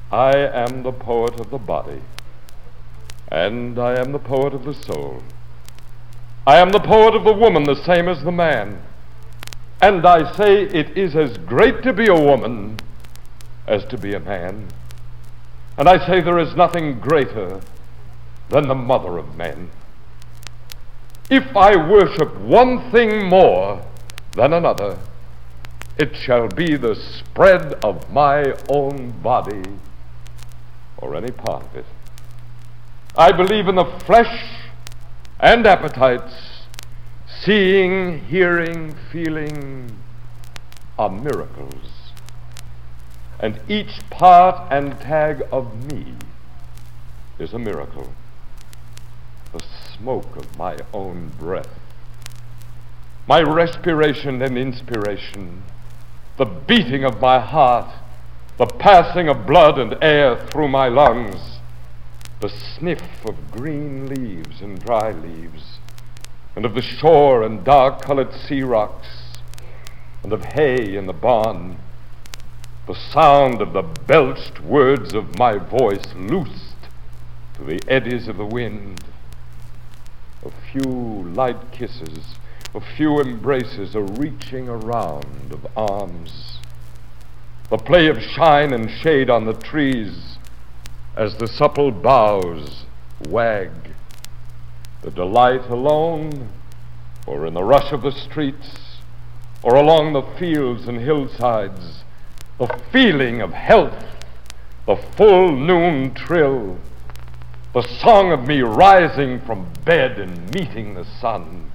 I am the poet of the body, and I am the poet of the soul. I am the poet of the woman, the same as the man. And I say it is as great to be a woman as to be a man. And I say there is nothing greater than the mother of men. If I worship one thing more than another, it shall be the spread of my own body, or any part of it. I believe in the flesh and appetites. Seeing, hearing, feeling are miracles. And each part and tag of me is a miracle. The smoke of my own breath, my respiration and inspiration, the beating of my heart, the passing of blood and air through my lungs, the sniff of green leaves and dry leaves, and of the shore and dark-colored sea rocks, and of hay in the barn, the sound of the belched words of my voice loosed to the eddies of the wind, a few light kisses, a few embraces, a reaching around of arms, the play of shine and shade on the trees as the supple boughs wag, the delight alone, or in the rush of the streets, or along the fields and hillsides, the feeling of health, the full noon trill, the song of me rising from bed and meeting the sun.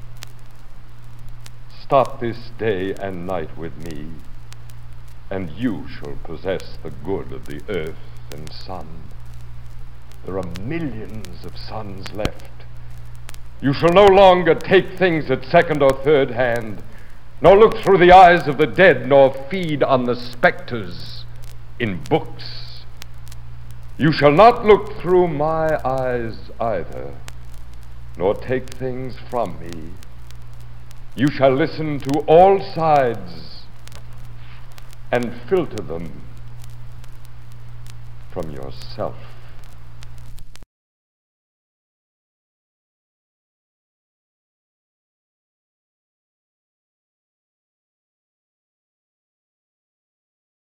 Stop this day and night with me, and you shall possess the good of the earth and sun. There are millions of suns left. You shall no longer take things at second or third hand, nor look through the eyes of the dead, nor feed on the specters in books. You shall not look through my eyes either, nor take things from me. You shall listen to all sides and filter them from yourself.